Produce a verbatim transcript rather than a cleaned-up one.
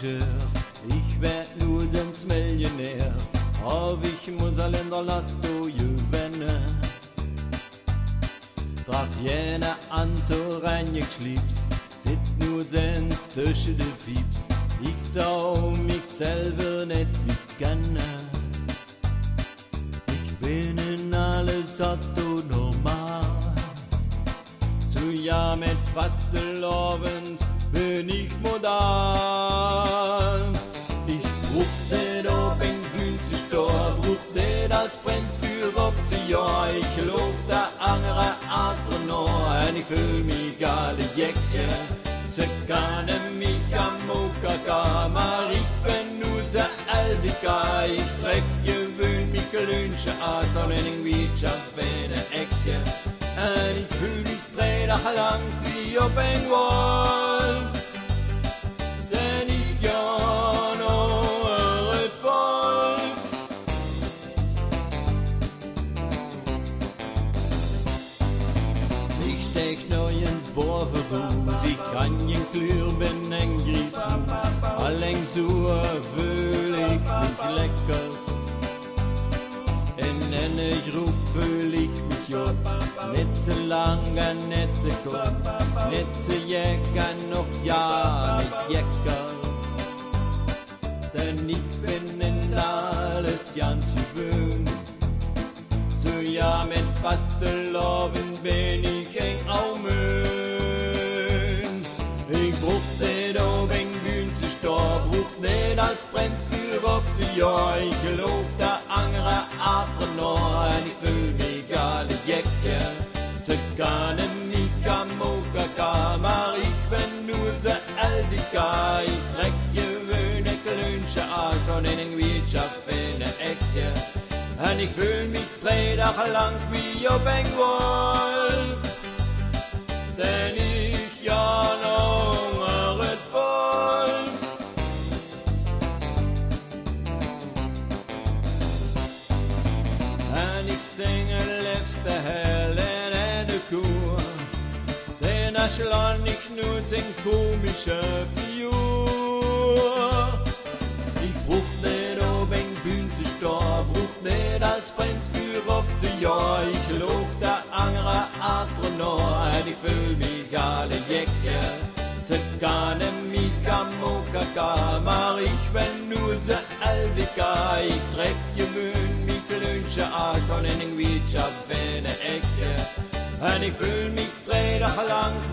schör, ich werd nur sonst Millionär, aber ich muss all in der Lotto gewinnen. Tracht jener an so rein geschliebs, sitzt nur sonst zwischen den Fieps. Ich sau mich selber nicht wie gerne. Ich bin in alles Otto normal. Zu ja mit Fastelovend bin ich modal. Ich bruch nicht ob ein günstig Stor, bruch nicht als Prinz für achtzig Jahr. Ich lauf der andere Art noch, und ich fühl mich alle Jäckchen. Sie kann mich am Mokaka, ich bin nur der Alvika. Ich treck gewöhn mich gelünsche Art, und irgendwie schaff eine Äxchen. Und ich fühl mich dreidach lang wie ob ein Wall. Denn ich ja noch eure Volk. Ich steck noch ins Bohrverbus, ich kann jen klür, bin ein Griesfuß. Allein so fühl ich mich lecker. Und wenn ich ruf, fühl ich mich jod. Nicht so lang, nicht so kurz, nicht so jäcker, noch ja nicht jäcker. Denn ich bin in alles ganz gewöhnt. So ja mit Fastelovend bin ich ein Aumön. Ich bruch nicht ob ein günstig Stor, bruch nicht als Prinz für achtzig Jahr. Ich lauf der andere Art noch, und ich fühl mich alle Jäckchen. Sie kann mich am Mokaka, aber ich bin nur der Aldika. Ich treck gewöhne Klünsche Art, und in den Wirtschaft eine Äxchen. Und ich fühl mich dreidach lang wie ob ein Wolf. Denn ich ja noch eure Volk. Und ich singe letzte Helle in der Kur, denn er schlan nicht nur den komische Figur. Ich bruch nicht ob ein Bühnenstor, bruch nicht als Prinz für achtzig Jahr. Ich lauf der andere Art noch, und ich fühl mich alle Jäckchen. Sie kann mich am Mokaka, aber ich bin nur der Alvika. Ich treck gewöhn mich Klünsche Art, und in den Wirtschaft eine Äxchen. Und ich fühl mich dreidach lang